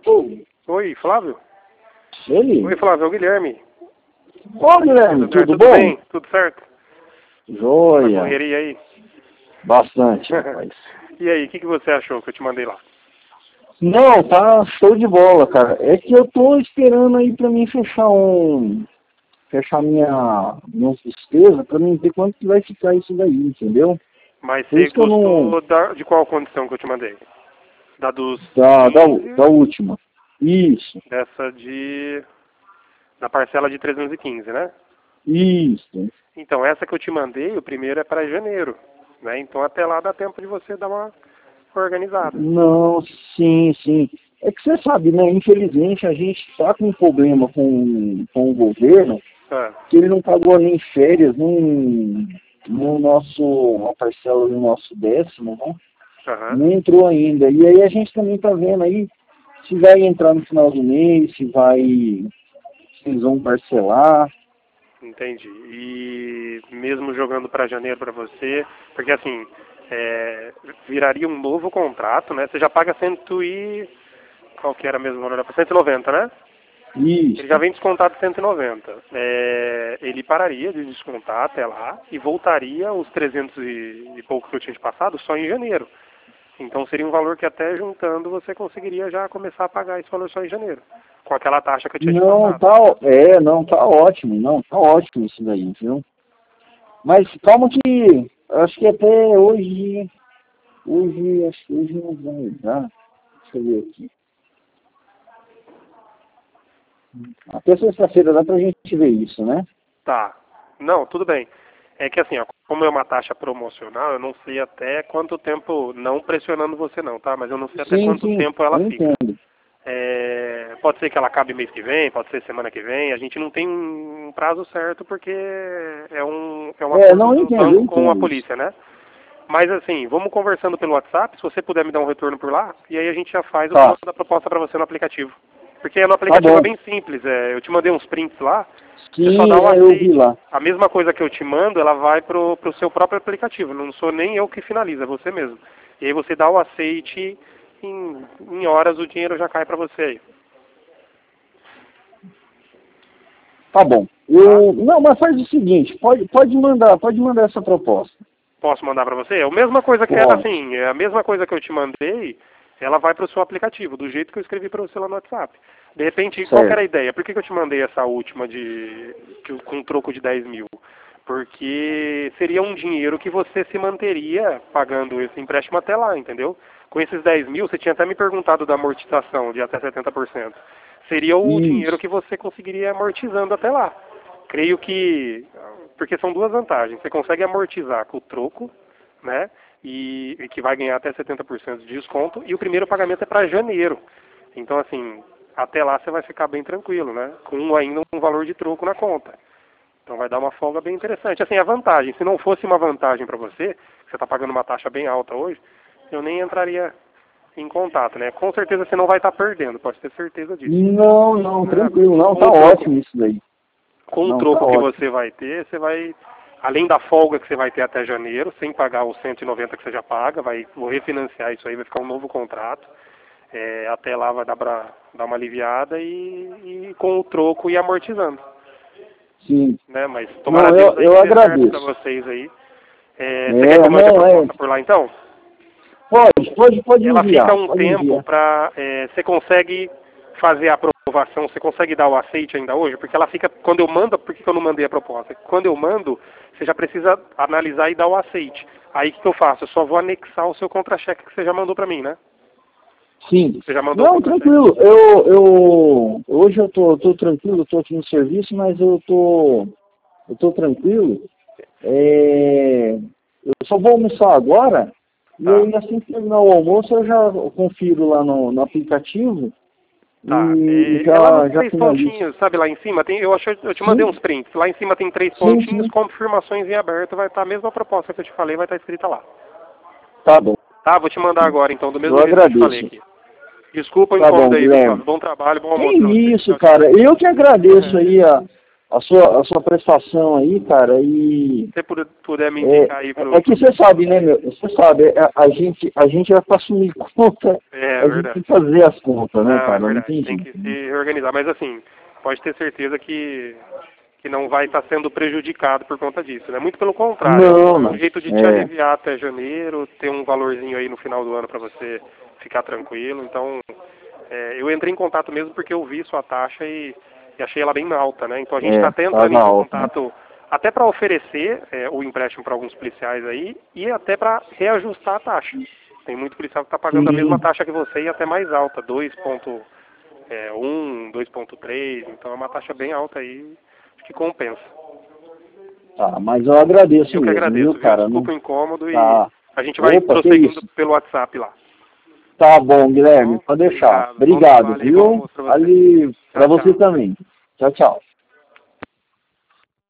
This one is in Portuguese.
Oi, Flávio? Ele? Oi, Flávio, é o Guilherme. Ô, Guilherme, tudo bom? Bem? Tudo certo? Uma Joia. correria aí? Bastante, rapaz. E aí, o que você achou que eu te mandei lá? Não, tá show de bola, cara. É que eu tô esperando aí pra mim fechar minhas despesas pra mim ver quanto que vai ficar isso daí, entendeu? Mas Por você isso que eu gostou não... de qual condição que eu te mandei? Da dos Da última. Isso, dessa da parcela de 315, né? isso. Então, essa que eu te mandei, o primeiro é para janeiro, né? Então, até lá dá tempo de você dar uma organizada. Não, sim, sim. É que você sabe, né? Infelizmente a gente tá com um problema com o governo, Ah, que ele não pagou nem férias, no a parcela do nosso 10º, né? aham. Não entrou ainda. E aí a gente também tá vendo aí se vai entrar no final do mês, se eles vão parcelar. Entendi. E mesmo jogando para janeiro para você, porque assim, viraria um novo contrato, né? Você já paga qual que era mesmo o valor? 190, né? Ele já Isso. vem descontado 190. Ele pararia de descontar até lá e voltaria os 300 e pouco que eu tinha te passado só em janeiro. Então seria um valor que até juntando você conseguiria já começar a pagar esse valor só em janeiro, com aquela taxa que eu tinha te Não, passado. tá ótimo, não, tá ótimo isso daí, viu? Mas calma que acho que até acho que hoje não vai dar. Deixa eu ver aqui. Até sexta-feira dá pra gente ver isso, né? Tá. Não, tudo bem. É que assim, ó, como é uma taxa promocional, eu não sei até quanto tempo, não pressionando você não, tá? Mas eu não sei até quanto Sim, tempo ela eu fica. entendo. Pode ser que ela acabe mês que vem, pode ser semana que vem. A gente não tem um prazo certo porque é um acordo Não, do eu banco com a entendo isso. polícia, né? Mas assim, vamos conversando pelo WhatsApp, se você puder me dar um retorno por lá, e aí a gente já faz o Tá, da proposta para você no aplicativo. Porque no tá aplicativo é bom. bem simples, eu te mandei uns prints lá, você só Sim, dá o eu vi aceite. lá. A mesma coisa que eu te mando, ela vai pro seu próprio aplicativo, não sou nem eu que finaliza, é você mesmo. E aí você dá o aceite, em horas o dinheiro já cai para você aí. Tá bom. Tá? Não, mas faz o seguinte, pode mandar essa proposta. Posso mandar para você? É a mesma coisa que era Pode. assim, é a mesma coisa que eu te mandei, ela vai para o seu aplicativo, do jeito que eu escrevi para você lá no WhatsApp. De repente, qual que era Certo. a ideia? Por que eu te mandei essa última com um troco de 10 mil? Porque seria um dinheiro que você se manteria pagando esse empréstimo até lá, entendeu? Com esses 10 mil, você tinha até me perguntado da amortização de até 70%. Seria o dinheiro Isso. que você conseguiria amortizando até lá. Creio que, porque são duas vantagens. Você consegue amortizar com o troco, né? E que vai ganhar até 70% de desconto. E o primeiro pagamento é para janeiro. Então, assim, até lá você vai ficar bem tranquilo, né? Com ainda um valor de troco na conta. Então vai dar uma folga bem interessante. Assim, a vantagem, se não fosse uma vantagem para você, você está pagando uma taxa bem alta hoje, eu nem entraria em contato, né? Com certeza você não vai estar perdendo, pode ter certeza disso. Não, Né? tranquilo, não, Com tá o troco, ótimo isso daí. com o Não, tá troco que ótimo. você vai ter, você vai, além da folga que você vai ter até janeiro, sem pagar os 190 que você já paga, vou refinanciar isso aí, vai ficar um novo contrato. Até lá vai dar para dar uma aliviada e com o troco ir amortizando. Sim. Né? Mas tomara a Não, Deus aí eu que dê certo para agradeço. vocês aí. Você quer que eu mande a Não, proposta por lá então? pode Ela fica enviar, um pode tempo enviar. para... você consegue fazer a aprovação, você consegue dar o aceite ainda hoje? Porque ela fica... Quando eu mando... Por que eu não mandei a proposta? Quando eu mando, você já precisa analisar e dar o aceite. Aí o que eu faço? Eu só vou anexar o seu contra-cheque que você já mandou para mim, né? Sim. Você já mandou o Não, contra-cheque. tranquilo. Hoje eu tô tranquilo, tô aqui no serviço, mas eu tô tranquilo. Eu só vou almoçar agora, e Tá. aí assim que terminar o almoço eu já confiro lá no aplicativo Tá. e É lá nos já 3 finalizo. pontinhos, sabe? Lá em cima tem... Eu te mandei Sim, uns prints. Lá em cima tem 3 sim, pontinhos, sim. confirmações em aberto. Vai estar a mesma proposta que eu te falei, vai estar escrita lá. Tá bom. Tá, vou te mandar agora então, do Eu mesmo jeito que eu te falei agradeço. aqui. Desculpa o Tá incômodo bom, aí, viu, Guilherme. Flávio? Bom trabalho, bom Que almoço pra você. isso, Tchau, tchau. cara. Eu que agradeço aí a sua prestação aí, cara. E Se você puder me indicar aí é que pro... você sabe, né, meu? Você sabe, a gente vai pra assumir conta. a gente tem que fazer as contas, né, cara? É Não tem tem jeito. que se organizar. Mas assim, pode ter certeza que não vai estar sendo prejudicado por conta disso, né? Muito pelo contrário, Não, é não. um jeito de te aliviar até janeiro, ter um valorzinho aí no final do ano para você ficar tranquilo. Então, eu entrei em contato mesmo porque eu vi sua taxa e achei ela bem alta, né? Então a gente está até entrando tava em alto, né? contato até para oferecer o empréstimo para alguns policiais aí e até para reajustar a taxa. Tem muito policial que está pagando a mesma Sim. taxa que você e até mais alta, 2,1, 2,3, então é uma taxa bem alta aí, acho que compensa. Tá, mas eu agradeço Eu que mesmo, agradeço, viu, viu? cara? Desculpa Não... o incômodo e Tá. a gente vai Opa, que prosseguindo isso. pelo WhatsApp lá. Tá bom, Tá Guilherme, bom? pode deixar. Obrigado. Bom Obrigado, trabalho aí, bom viu? almoço pra você. Ali, pra Tchau, você tchau. também. Tchau, tchau.